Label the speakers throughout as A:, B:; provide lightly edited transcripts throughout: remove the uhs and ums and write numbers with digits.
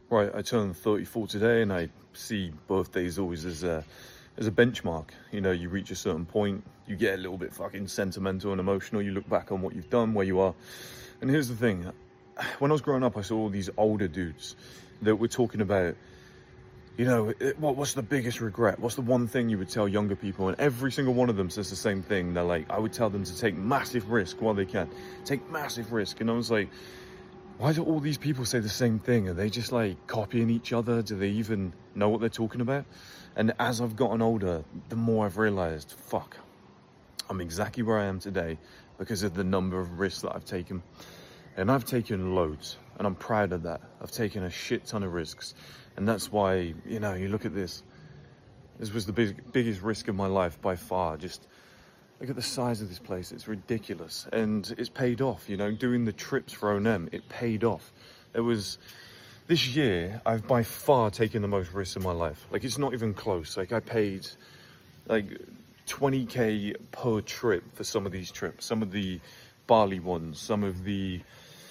A: Right, I turned 34 today, and I see birthdays always as a benchmark. You know, you reach a certain point, you get a little bit fucking sentimental and emotional. You look back on what you've done, where you are. And here's the thing. When I was growing up, I saw all these older dudes that were talking about, you know, what's the biggest regret? What's the one thing you would tell younger people? And every single one of them says the same thing. They're like, I would tell them to take massive risk while they can. Take massive risk. And I was like, why do all these people say the same thing? Are they just like copying each other? Do they even know what they're talking about? And as I've gotten older, the more I've realized, fuck, I'm exactly where I am today because of the number of risks that I've taken. And I've taken loads, and I'm proud of that. I've taken a shit ton of risks. And that's why, you know, you look at this. This was the biggest risk of my life by far. Just look at the size of this place. It's ridiculous. And it's paid off, you know, doing the trips for O&M, it paid off. This year, I've by far taken the most risks in my life. Like, it's not even close. Like, I paid like 20K per trip for some of these trips. Some of the Bali ones, some of the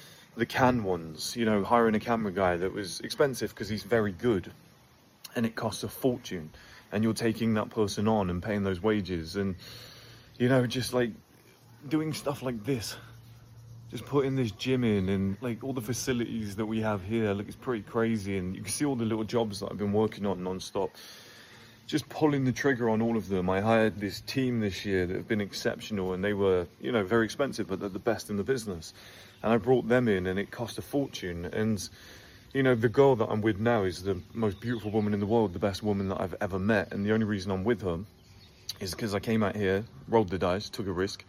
A: can ones, you know, hiring a camera guy that was expensive because he's very good and it costs a fortune, and you're taking that person on and paying those wages, and, you know, just like doing stuff like this, just putting this gym in, and like all the facilities that we have here, look, it's pretty crazy. And you can see all the little jobs that I've been working on non-stop, just pulling the trigger on all of them. I hired this team this year that have been exceptional, and they were, you know, very expensive, but they're the best in the business. And I brought them in, and it cost a fortune. And, you know, the girl that I'm with now is the most beautiful woman in the world, the best woman that I've ever met. And the only reason I'm with her is because I came out here, rolled the dice, took a risk,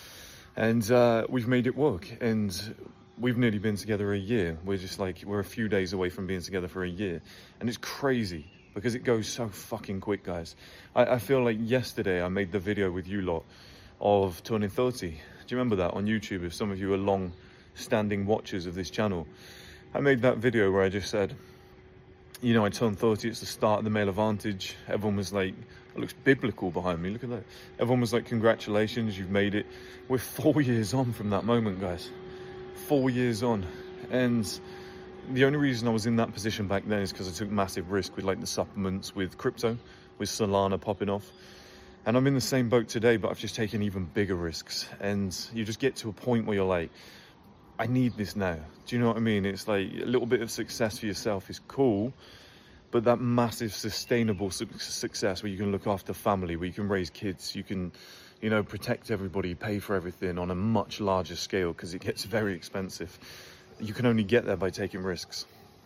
A: and we've made it work. And we've nearly been together a year. We're a few days away from being together for a year. And it's crazy because it goes so fucking quick, guys. I feel like yesterday I made the video with you lot of turning 30. Do you remember that on YouTube? If some of you are long-standing watchers of this channel, I made that video where I just said, you know, I turned 30, it's the start of the male advantage. Everyone was like, it looks biblical behind me, look at that. Everyone was like, congratulations, you've made it. We're 4 years on from that moment, guys. 4 years on. And the only reason I was in that position back then is because I took massive risk with like the supplements, with crypto, with Solana popping off. And I'm in the same boat today, but I've just taken even bigger risks. And you just get to a point where you're like, I need this now. Do you know what I mean? It's like a little bit of success for yourself is cool, but that massive sustainable success where you can look after family, where you can raise kids, you can, you know, protect everybody, pay for everything on a much larger scale, because it gets very expensive. You can only get there by taking risks.